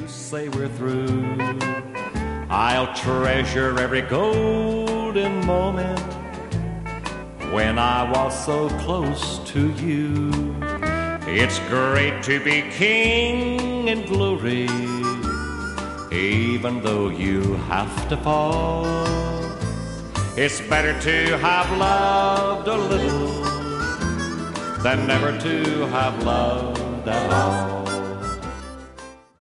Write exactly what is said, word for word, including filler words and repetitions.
say we're through, I'll treasure every golden moment when I was so close to you. It's great to be king in glory, even though you have to fall. It's better to have loved a little than never to have loved at all.